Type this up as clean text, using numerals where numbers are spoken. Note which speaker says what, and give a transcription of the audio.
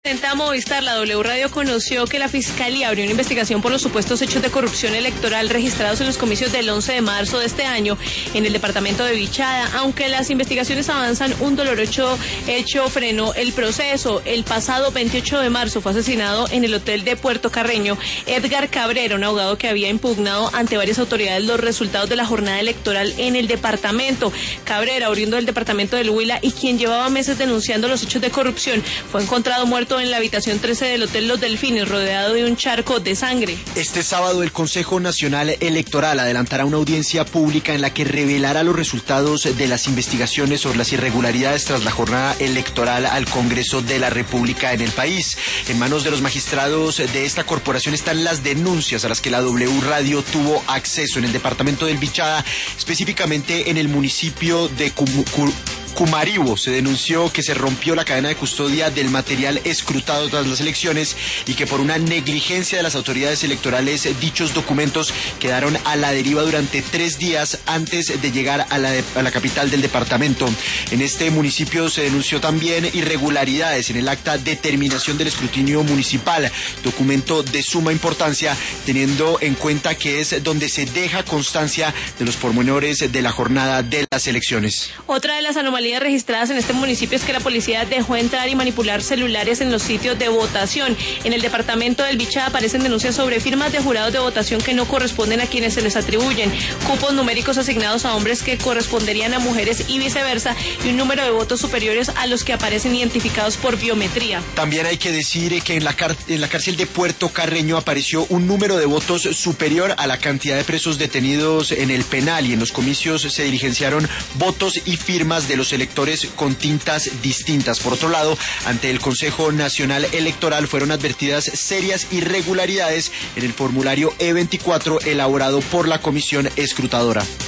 Speaker 1: A Movistar, la W Radio conoció que la Fiscalía abrió una investigación por los supuestos hechos de corrupción electoral registrados en los comicios del 11 de marzo de este año en el departamento de Bichada. Aunque las investigaciones avanzan, un doloroso hecho frenó el proceso. El pasado 28 de marzo fue asesinado en el hotel de Puerto Carreño Edgar Cabrera, un abogado que había impugnado ante varias autoridades los resultados de la jornada electoral en el departamento. Cabrera, oriundo del departamento del Huila y quien llevaba meses denunciando los hechos de corrupción, fue encontrado muerto en la habitación 13 del Hotel Los Delfines, rodeado de un charco de sangre.
Speaker 2: Este sábado el Consejo Nacional Electoral adelantará una audiencia pública en la que revelará los resultados de las investigaciones sobre las irregularidades tras la jornada electoral al Congreso de la República en el país. En manos de los magistrados de esta corporación están las denuncias a las que la W Radio tuvo acceso en el departamento del Bichada, específicamente en el municipio de Cumaribo. Se denunció que se rompió la cadena de custodia del material escrutado tras las elecciones y que por una negligencia de las autoridades electorales dichos documentos quedaron a la deriva durante 3 días antes de llegar a la capital del departamento. En este municipio se denunció también irregularidades en el acta de terminación del escrutinio municipal, documento de suma importancia teniendo en cuenta que es donde se deja constancia de los pormenores de la jornada de las elecciones.
Speaker 1: Otra de las anomalías registradas en este municipio es que la policía dejó entrar y manipular celulares en los sitios de votación. En el departamento del Bichada aparecen denuncias sobre firmas de jurados de votación que no corresponden a quienes se les atribuyen, cupos numéricos asignados a hombres que corresponderían a mujeres y viceversa, y un número de votos superiores a los que aparecen identificados por biometría.
Speaker 2: También hay que decir que en la cárcel de Puerto Carreño apareció un número de votos superior a la cantidad de presos detenidos en el penal, y en los comicios se diligenciaron votos y firmas de los electores con tintas distintas. Por otro lado, ante el Consejo Nacional Electoral fueron advertidas serias irregularidades en el formulario E24 elaborado por la comisión escrutadora.